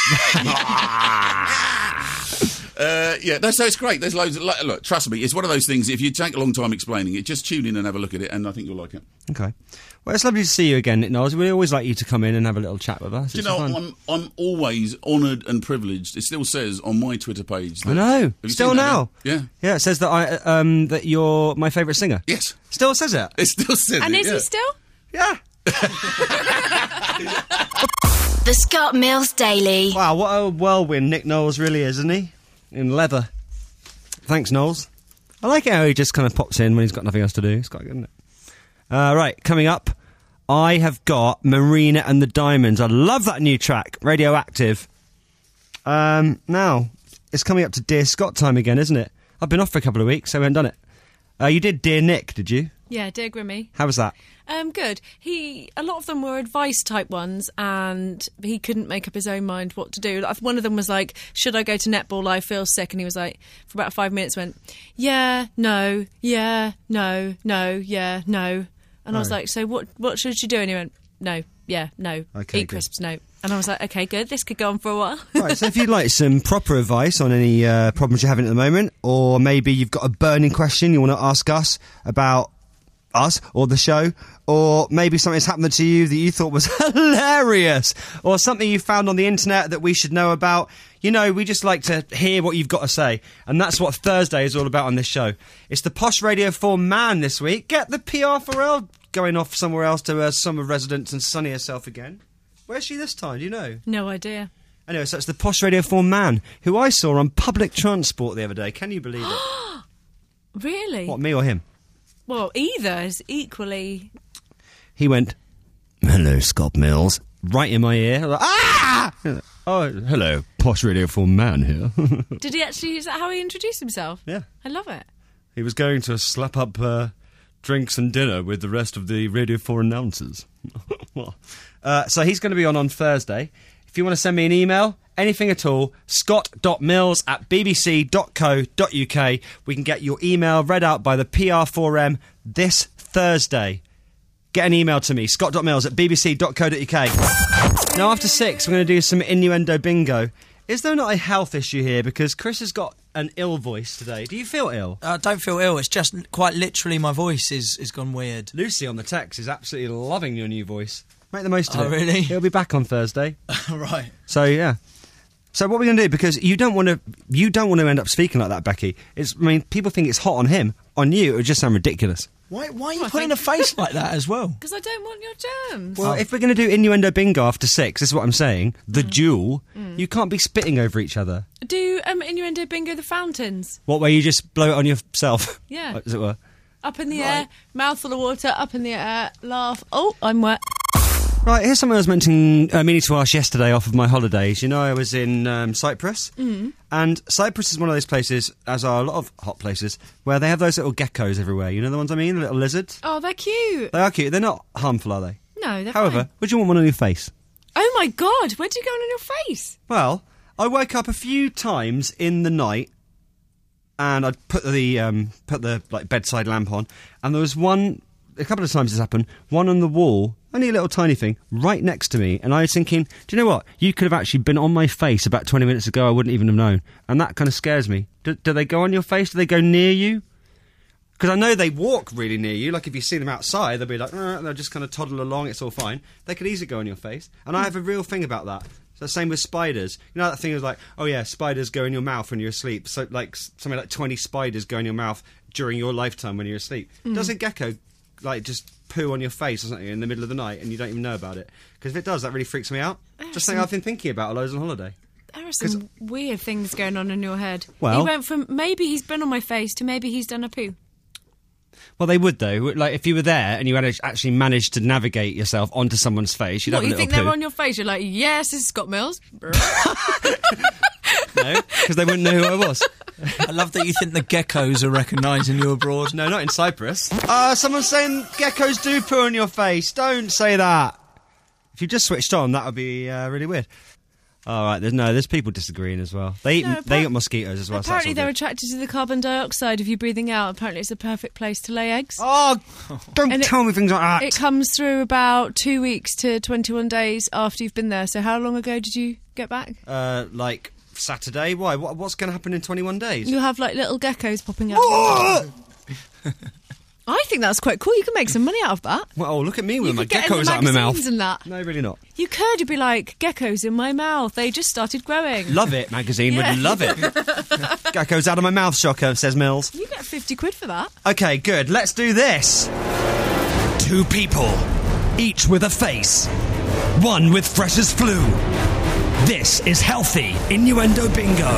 J: Uh, yeah, no, so it's great. There's loads of... Look, trust me, it's one of those things, if you take a long time explaining it, just tune in and have a look at it, and I think you'll like it.
C: Okay. Well, it's lovely to see you again, Nick Knowles. We always like you to come in and have a little chat with us.
J: Do you
C: It's
J: know,
C: fun.
J: I'm, I'm always honoured and privileged. It still says on my Twitter page... That,
C: I know.
J: Have you
C: Still
J: seen that,
C: now.
J: Yeah.
C: Yeah, it says that, I, um, that you're my favourite singer.
J: Yes.
C: Still says it.
J: It still says
D: and
J: it,
D: is
J: yeah.
D: he still?
C: Yeah.
A: The Scott Mills Daily.
C: Wow, what a whirlwind Nick Knowles really is, isn't he? In leather. Thanks, Knowles. I like it how he just kind of pops in when he's got nothing else to do. It's quite good, isn't it? Uh, right, coming up, I have got Marina and the Diamonds. I love that new track, Radioactive. Um, now, it's coming up to Dear Scott time again, isn't it? I've been off for a couple of weeks, so we haven't done it. Uh, you did Dear Nick, did you?
D: Yeah, Dear Grimmy.
C: How was that?
D: Um, good. He a lot of them were advice type ones, and he couldn't make up his own mind what to do. Like, one of them was like, "Should I go to netball? I feel sick." And he was like, for about five minutes, went, "Yeah, no, yeah, no, no, yeah, no." And I was
C: Oh.
D: like, "So what? What should you do?" And he went, "No, yeah, no,
C: Okay,
D: eat
C: good.
D: crisps, no." And I was like, "Okay, good. This could go on for a while."
C: Right, so if you'd like some proper advice on any uh, problems you're having at the moment, or maybe you've got a burning question you want to ask us about us or the show, or maybe something's happened to you that you thought was hilarious, or something you found on the internet that we should know about, you know, we just like to hear what you've got to say. And that's what Thursday is all about on this show. It's the Posh Radio four man this week. Get the P R four L going off somewhere else to uh, summer residence and sunny herself again. Where's she this time, do you know?
D: No idea.
C: Anyway, so it's the posh Radio four man who I saw on public transport the other day. Can you believe it?
D: Really?
C: What, me or him?
D: Well, either is equally...
C: He went, "Hello, Scott Mills," right in my ear. I was like, ah! Oh, hello, posh Radio four man here.
D: Did he actually... Is that how he introduced himself?
C: Yeah.
D: I love it.
C: He was going to slap up uh, drinks and dinner with the rest of the Radio four announcers. uh, so he's going to be on on Thursday. If you want to send me an email, anything at all, scott dot mills at b b c dot co dot u k. We can get your email read out by the P R four M this Thursday. Get an email to me, scott dot mills at b b c dot co dot u k. Now, after six, we're going to do some innuendo bingo. Is there not a health issue here? Because Chris has got an ill voice today. Do you feel ill?
E: I uh, don't feel ill. It's just quite literally my voice is, is gone weird.
C: Lucy on the text is absolutely loving your new voice. Make the most of
E: oh,
C: it.
E: Oh, really?
C: He'll be back on Thursday.
E: Right.
C: So, yeah. So what we're going to do, because you don't want to you don't want to end up speaking like that, Becky. It's, I mean, people think it's hot on him. On you, it would just sound ridiculous.
E: Why, why are you putting a face like that as well?
D: Because I don't want your germs.
C: Well, oh. if we're going to do innuendo bingo after six, this is what I'm saying, the
D: Mm.
C: duel,
D: Mm.
C: you can't be spitting over each other.
D: Do um, innuendo bingo the fountains.
C: What, where you just blow it on yourself?
D: Yeah.
C: As it were.
D: Up in the
C: Right.
D: air, mouthful of water, up in the air, laugh. Oh, I'm wet.
C: Right, here's something I was mentioning, uh, meaning to ask yesterday off of my holidays. You know, I was in um, Cyprus,
D: Mm.
C: and Cyprus is one of those places, as are a lot of hot places, where they have those little geckos everywhere. You know the ones I mean? The little lizards?
D: Oh, they're cute.
C: They are cute. They're not harmful, are they?
D: No, they're
C: However,
D: fine.
C: would you want one on your face?
D: Oh my God, where do you go on your face?
C: Well, I woke up a few times in the night, and I'd put the um, put the like bedside lamp on, and there was one. A couple of times this happened. One on the wall, only a little tiny thing, right next to me, and I was thinking, do you know what? You could have actually been on my face about twenty minutes ago. I wouldn't even have known, and that kind of scares me. Do, do they go on your face? Do they go near you? Because I know they walk really near you. Like if you see them outside, they'll be like, uh, they'll just kind of toddle along. It's all fine. They could easily go on your face, and I have a real thing about that. So same with spiders. You know that thing is like, oh yeah, spiders go in your mouth when you're asleep. So like something like twenty spiders go in your mouth during your lifetime when you're asleep.
D: Mm.
C: Does a gecko like just poo on your face or something in the middle of the night and you don't even know about it? Because if it does, that really freaks me out.
D: There's
C: Just
D: some-
C: something I've been thinking about a loads on holiday.
D: There are some weird things going on in your head.
C: Well-
D: he went from maybe he's been on my face to maybe he's done a poo.
C: Well, they would though. Like if you were there and you had actually managed to navigate yourself onto someone's face, you'd
D: What,
C: have a
D: you
C: little
D: think
C: poo.
D: they're on your face? You're like, yes, this is Scott Mills.
C: No, because they wouldn't know who I was.
E: I love that you think the geckos are recognising you abroad.
C: No, not in Cyprus. Ah, uh, someone's saying geckos do poo on your face. Don't say that. If you just switched on, that would be uh, really weird. All right, there's no, there's people disagreeing as well. They eat,
D: No,
C: they
D: appar-
C: eat mosquitoes as well.
D: Apparently
C: so
D: they're
C: that's all
D: attracted to the carbon dioxide of you breathing out. Apparently it's the perfect place to lay eggs.
C: Oh, don't
D: And it-
C: tell me things like that.
D: It comes through about two weeks to twenty-one days after you've been there. So how long ago did you get back?
C: good. Uh, like Saturday. Why? What, what's going to happen in twenty-one days?
D: You'll have like little geckos popping out. I think that's quite cool. You can make some money out of that.
C: Well, oh, look at me with
D: You
C: my
D: could get in the
C: geckos out of my mouth.
D: magazines and that.
C: No, really not.
D: You could. You'd be like, geckos in my mouth. They just started growing.
C: Love it, magazine
D: Yeah.
C: would love it. Geckos out of my mouth, shocker, says Mills.
D: You get fifty quid for that.
C: Okay, good. Let's do this. Two people, each with a face. One with fresh as flu. This is healthy innuendo bingo.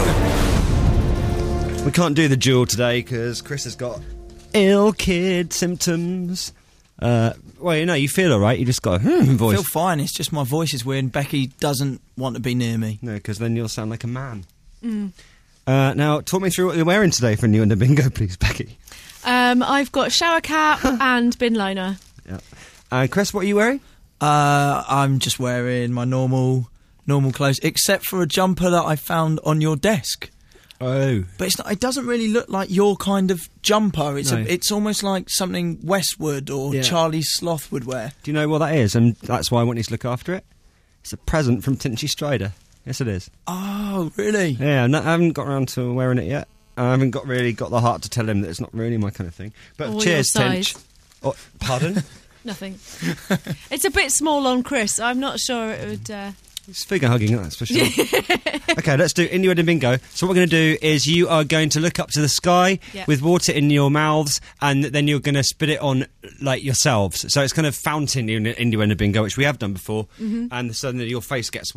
C: We can't do the duel today because Chris has got ill kid symptoms. Uh, well, you know, you feel all right. You just got a hmm
E: I
C: voice.
E: feel fine. It's just my voice is weird and Becky doesn't want to be near me.
C: No, because then you'll sound like a man.
D: Mm.
C: Uh, now, talk me through what you're wearing today for innuendo bingo, please, Becky.
D: Um, I've got shower cap and bin liner.
C: Yeah. Uh, Chris, what are you wearing?
E: Uh, I'm just wearing my normal normal clothes, except for a jumper that I found on your desk.
C: Oh.
E: But it's not, it doesn't really look like your kind of jumper. It's
C: No.
E: a, it's almost like something Westwood or
C: Yeah.
E: Charlie Sloth would wear.
C: Do you know what that is? And that's why I want you to look after it. It's a present from Tinchy Strider. Yes, it is.
E: Oh, really?
C: Yeah, no, I haven't got around to wearing it yet. I haven't got really got the heart to tell him that it's not really my kind of thing. But
D: Or
C: cheers,
D: your
C: Tinch.
D: size.
C: Oh, pardon?
D: Nothing. It's a bit small on Chris. I'm not sure it would... Uh...
C: It's figure hugging, that's for sure. Okay, let's do innuendo bingo. So what we're going to do is you are going to look up to the sky
D: Yeah.
C: with water in your mouths, and then you're going to spit it on like yourselves. So it's kind of fountain innu- innuendo bingo, which we have done before,
D: Mhm.
C: and suddenly your face gets wet,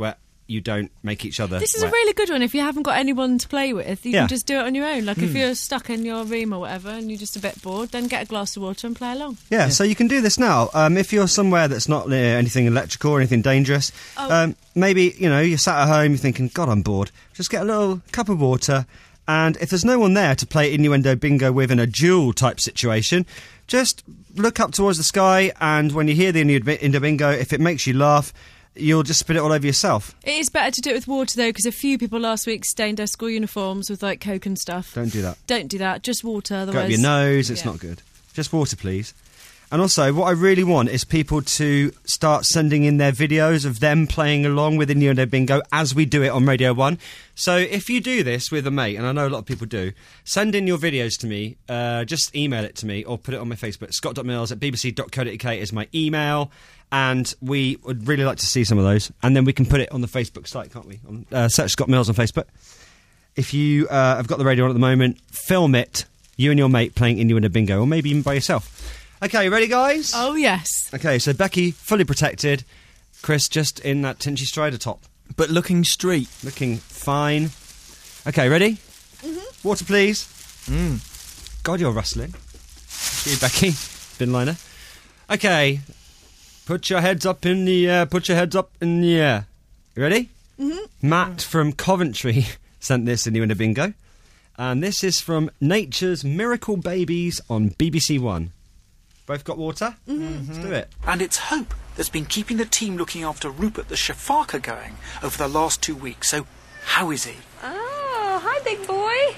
C: you don't make each other
D: This is
C: wet.
D: a really good one if you haven't got anyone to play with. You
C: Yeah.
D: can just do it on your own. Like if
C: Mm.
D: you're stuck in your room or whatever and you're just a bit bored, then get a glass of water and play along.
C: Yeah, so you can do this now. Um, if you're somewhere that's not near anything electrical or anything dangerous,
D: Oh.
C: um, maybe, you know, you're sat at home, you're thinking, God, I'm bored. Just get a little cup of water, and if there's no one there to play innuendo bingo with in a duel type situation, just look up towards the sky, and when you hear the innuendo bingo, if it makes you laugh, you'll just spit it all over yourself.
D: It is better to do it with water though, because a few people last week stained their school uniforms with like Coke and stuff.
C: Don't do that.
D: Don't do that. Just water.
C: Go
D: Otherwise,
C: up your nose, it's
D: yeah.
C: not good. Just water, please. And also, what I really want is people to start sending in their videos of them playing along with Innuendo Bingo as we do it on Radio one. So if you do this with a mate, and I know a lot of people do, send in your videos to me, uh, just email it to me or put it on my Facebook. scott dot mills at b b c dot co dot u k is my email, and we would really like to see some of those. And then we can put it on the Facebook site, can't we? On, uh, search Scott Mills on Facebook. If you uh, have got the radio on at the moment, film it, you and your mate playing Innuendo Bingo, or maybe even by yourself. Okay, ready, guys?
D: Oh, yes.
C: Okay, so Becky, fully protected. Chris, just in that Tinchy Strider top.
E: But looking street.
C: Looking fine. Okay, ready?
D: Mm-hmm.
C: Water, please.
E: Mm.
C: God, you're rustling. See you, Becky. Bin liner. Okay. Put your heads up in the air. Put your heads up in the air. You ready?
D: Mm-hmm.
C: Matt from Coventry sent this in the bingo. And this is from Nature's Miracle Babies on B B C One. Both got water?
D: Mm-hmm.
C: Let's do it.
K: And it's hope that's been keeping the team looking after Rupert the Shafaka going over the last two weeks. So, how is he?
L: Oh, hi, big boy.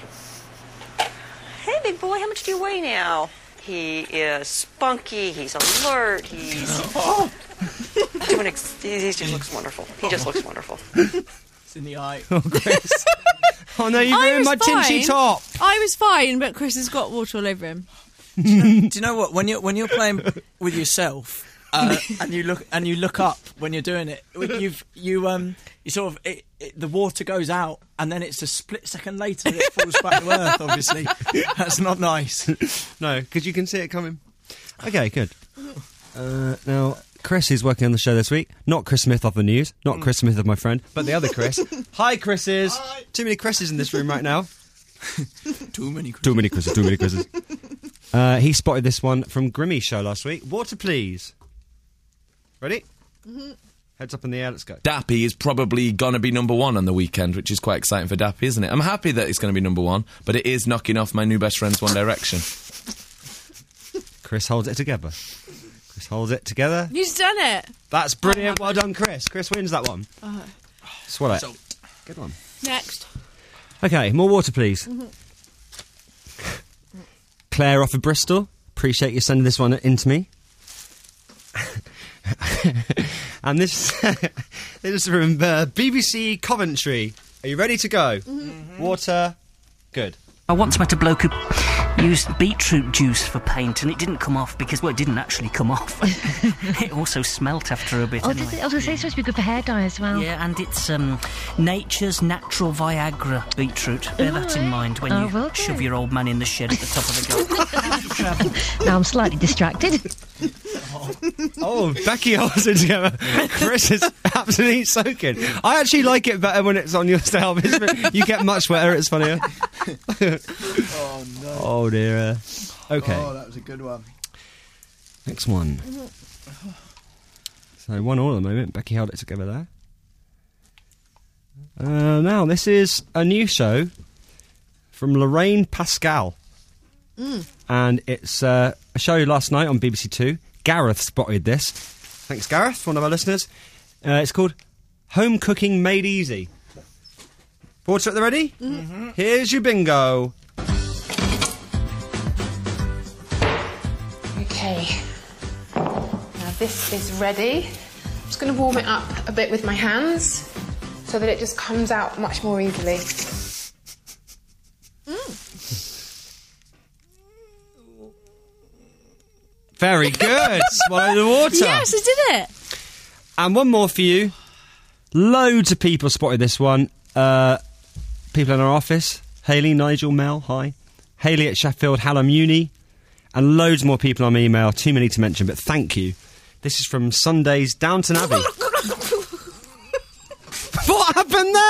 L: Hey, big boy, how much do you weigh now? He is spunky, he's alert, he's... doing ex- he he just looks wonderful. He just looks wonderful.
E: It's in the eye.
C: Oh, Chris. Oh, no, you
D: I
C: ruined my
D: was
C: Tinchy
D: fine.
C: top.
D: I was fine, but Chris has got water all over him.
E: do, you know, do you know what? When you're when you're playing with yourself, uh, and you look and you look up when you're doing it, you've you um you sort of it, it, the water goes out, and then it's a split second later that it falls back to earth. Obviously, that's not nice.
C: No, because you can see it coming. Okay, good. Uh, now, Chris is working on the show this week. Not Chris Smith of the news, not Chris Smith of my friend, but the other Chris. Hi, Chris's. Hi. Too many Chris's in this room right now.
E: Too many. Chris's.
C: Too many Chris's. Too many Chris's. Uh, he spotted this one from Grimmy's show last week. Water, please. Ready?
D: Mm-hmm.
C: Heads up in the air, let's go.
M: Dappy is probably going to be number one on the weekend, which is quite exciting for Dappy, isn't it? I'm happy that it's going to be number one, but it is knocking off my new best friend's One Direction.
C: Chris holds it together. Chris holds it together.
D: You've done it.
C: That's brilliant. Well done, Chris. Chris wins that one.
D: Oh.
C: Swallow it. Good one.
D: Next.
C: Okay, more water, please.
D: Mm-hmm.
C: Claire off of Bristol. Appreciate you sending this one in to me. And this, this is from uh, B B C Coventry. Are you ready to go?
D: Mm-hmm.
C: Water. Good.
N: I once met a bloke who used beetroot juice for paint, and it didn't come off because, well, it didn't actually come off. It also smelt after a bit.
O: Oh,
N: anyway.
O: does it, I was going to say it's supposed to be good for hair dye as well.
N: Yeah, and it's um, nature's natural Viagra beetroot. Bear that in mind when
O: Oh,
N: you
O: will do.
N: shove your old man in the shed at the top of the garden.
O: Now I'm slightly distracted.
C: Oh, Becky holds it together. Chris is absolutely soaking. I actually like it better when it's on your style. You get much wetter, it's funnier.
E: Oh no.
C: Oh dear. Okay.
E: Oh, that was a good one.
C: Next one. So one all at the moment. Becky held it together there. Uh, now this is a new show from Lorraine Pascal,
D: Mm.
C: and it's uh, a show last night on B B C Two. Gareth spotted this. Thanks, Gareth, one of our listeners. Uh, it's called Home Cooking Made Easy. Water at the ready?
D: Mm-hmm.
C: Here's your bingo.
P: Okay, now this is ready. I'm just going to warm it up a bit with my hands so that it just comes out much more easily.
C: Very good. Swallow the water.
D: Yes, I did it.
C: And one more for you. Loads of people spotted this one. Uh, people in our office. Hayley, Nigel, Mel, hi. Hayley at Sheffield Hallam Uni. And loads more people on my email. Too many to mention, but thank you. This is from Sunday's Downton Abbey. What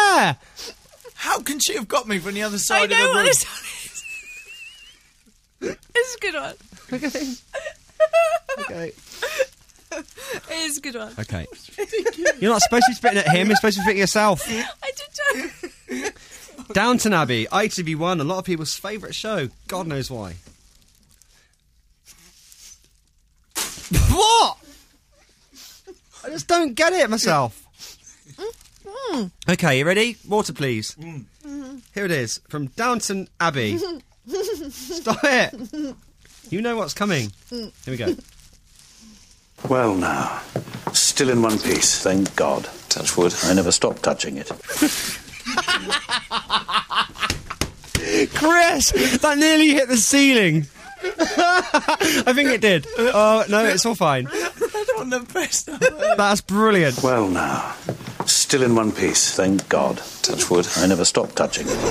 C: there.
E: How can she have got me from the other side
D: I
E: of
D: know
E: the
D: what
E: room?
D: this one is. It's a good one.
C: Okay. Okay.
D: It is a good one.
C: Okay. You're not supposed to be spitting at him, you're supposed to be spitting at yourself.
D: I did try.
C: Downton Abbey, I T V one, a lot of people's favourite show. God knows why. What? I just don't get it myself.
D: Mm.
C: Okay, you ready? Water, please.
D: Mm.
C: Here it is, from Downton Abbey. Stop it. You know what's coming. Here we go.
Q: Well, now, still in one piece, thank God. Touch wood. I never stopped touching it.
C: Chris, that nearly hit the ceiling. I think it did. Oh, no, it's all fine.
E: That's one of the best.
C: That's brilliant.
Q: Well, now, still in one piece, thank God. Touch wood. I never stopped touching it.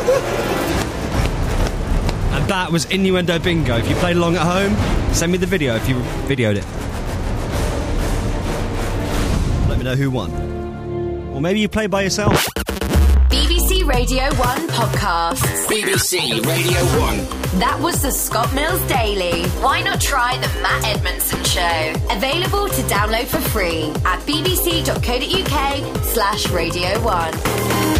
C: And that was Innuendo Bingo. If you played along at home, send me the video if you videoed it. Let me know who won. Or maybe you played by yourself.
A: B B C Radio one podcasts.
B: B B C Radio one.
A: That was the Scott Mills Daily. Why not try the Matt Edmondson Show? Available to download for free at bbc.co.uk slash radio one.